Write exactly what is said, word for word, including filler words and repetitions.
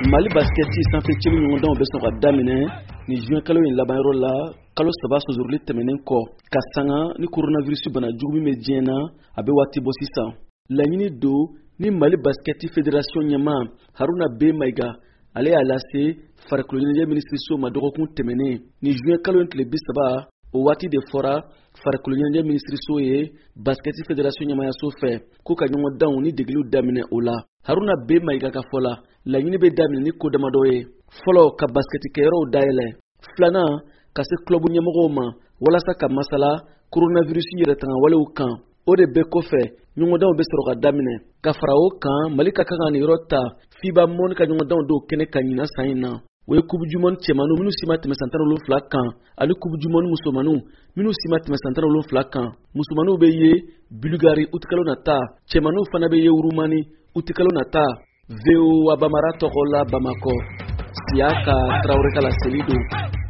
Mali basketi sanfɛ celu ɲɔgɔndanw bɛ sɔn ka daminɛ ni juin kalo in laban yɔrɔ la kalo saba sɔsɔrɔli tɛmɛnen kɔ ka sanga ni coronavirus bana jugu min bɛ diɲɛ na a bɛ waati bɔ sisan. Laɲini do ni Mali basketi fédération ɲɛmaa Haruna B Mayiga ale y'a lase farikolo ɲɛnajɛ ministre ma dɔgɔkun tɛmɛnen ni juin kalo in tile bi saba o waati de fɔra farikolo ɲɛnajɛ ministre ye basketi fédération ɲɛmaayaso fɛ ko ka ɲɔgɔndanw ni degeliw daminɛ o la. Haruna B Mayiga ka fɔ la laɲini bɛ daminɛ ni ko damadɔ ye. Fɔlɔ ka basketi kɛyɔrɔw dayɛlɛ, filanan ka se club ɲɛmɔgɔw ma walasa ka masala coronavirus yɛrɛ tanga walew kan. O de bɛ kɔfɛ ɲɔgɔndanw bɛ sɔrɔ ka daminɛ ka fara o kan Mali ka kan ka nin yɔrɔ ta FIBA Mone ka ɲɔgɔndanw dɔw kɛnɛ ka ɲina san in na. O ye Coupe du Monde cɛmanu minnu si ma tɛmɛ san tan ni wolonwula kan ani Coupe du Monde musomanu minnu si ma tɛmɛ san tan ni wolonwula kan. Musomanu bɛ ye Bulgarie uti kalo nata, cɛmanu fana bɛ ye Urumani uti kalo nata. V O A Bamara tɔgɔ la Bamakɔ, Siyaka Traoré ka laseli don.